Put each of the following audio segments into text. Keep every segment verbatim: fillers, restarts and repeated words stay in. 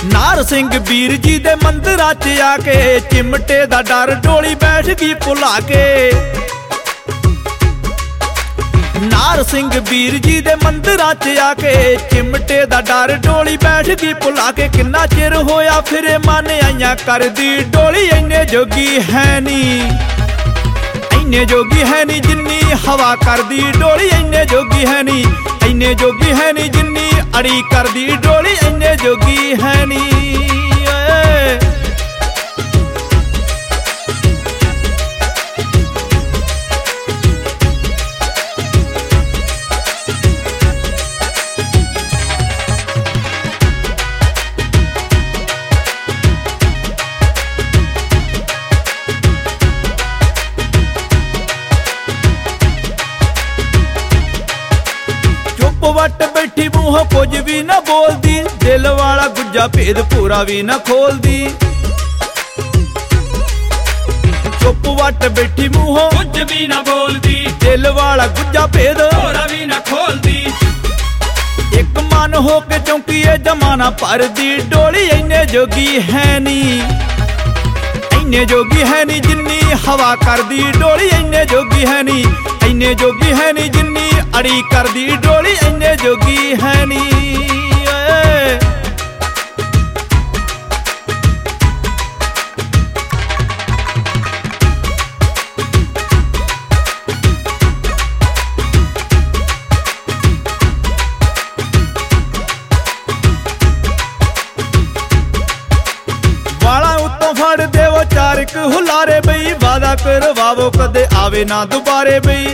नार सिंह वीर जी दे मंदिरां च आके चिमटे दा डर डोली बैठ गई भुला के। नार सिंह वीर जी दे मंदिरां च आके चिमटे दा डर डोली बैठ गई भुला के। किन्ना चिर होया फिरे मन आइयां करदी डोली इन्ने जोगी है नी, इन्ने जोगी है नी जिन्नी हवा करदी डोली इन्ने जोगी है नी, इन्ने जोगी है नी जिन्नी अड़ी करदी डोली इन्ने जोगी है नी। वट बैठी मूह कुछ भी न बोलदी, दिल वाला गुज्जा भेद पूरा भी न खोलदी। चुप वट बैठी मूह कुछ भी न बोलदी, दिल वाला गुज्जा भेद पूरा भी न खोलदी। एक मन हो के चौंकीए जमाना पर दी डोली इन्ने जोगी है नी, इन्ने जोगी है नी जिन्नी हवा करदी डोली इन्ने जोगी है नी, इन्ने जोगी है नी जिन्नी अड़ी करदी डोली इन्ने जोगी है नी। वाला उत्तों फड़ देवो चारिक हुलारे बई, वादा करवावो कदे आवे ना दुबारे बई।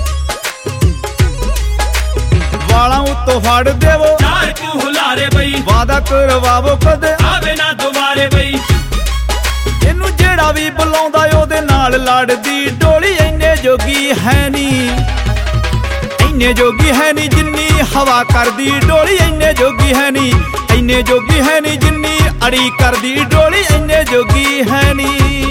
वाला उत्तों फड़ देवो चारिक हुलारे बई, वादा करवावो कदे आवे ना दुबारे बई। इनू जेड़ा भी बुलाउंदा ओदे नाल लड़दी डोली इन्ने जोगी है नी, इन्ने जोगी है नी जिन्नी हवा करदी डोली इन्ने जोगी है नी, इन्ने जोगी है नी जिन्नी अड़ी करदी डोली इन्ने जोगी है नी।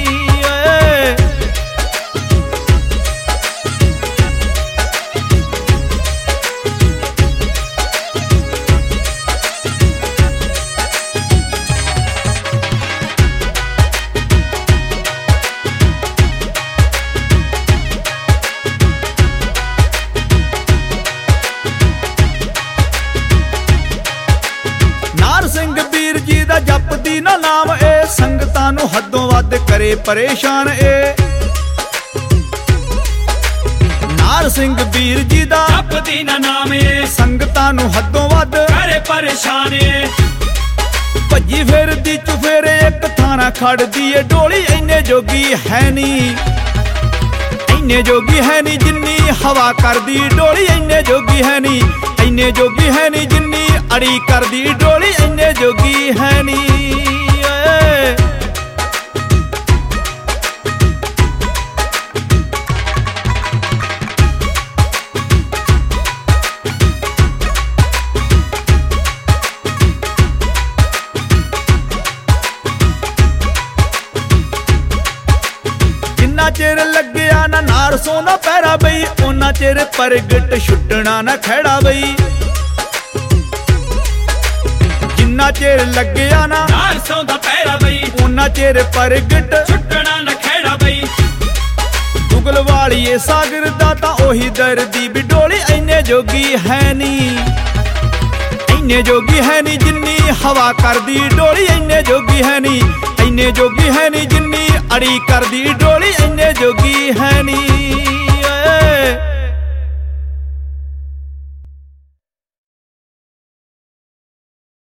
सिंह वीर जी दा जपदी ना नाम ए, संगतां नू हदों वध करे परेशान ए। नार सिंह वीर जी दा जपदी ना नाम ए, संगतां नू हदों वध करे परेशान ए। भज्जी फिरदी चुफेरे एक थाना खड़दी ए डोली इन्ने जोगी है नी, इन्ने जोगी है नी जिन्नी हवा करदी डोली इन्ने जोगी है नी, इन्ने जोगी है नी जिन्नी अड़ी करदी डोली इन्ने जोगी है नी। जिन्ना चिर लग्या ना नार सोना पैरा बई, उन्ना चिर परगट छुटना ना खैड़ा बई। जिन्ना चिर लग्या ना नार सोंदा पैरा बई, उन्ना चिर परगट छुटना न खैड़ा बई। दुगल वालिए सागर दा तां ओही दर्दी भी डोली इन्ने जोगी है नी, इन्ने जोगी है नी जिन्नी हवा करदी डोली इन्ने जोगी है नी, इन्ने जोगी है नी जिन्नी अड़ी करदी डोली इन्ने जोगी है नी।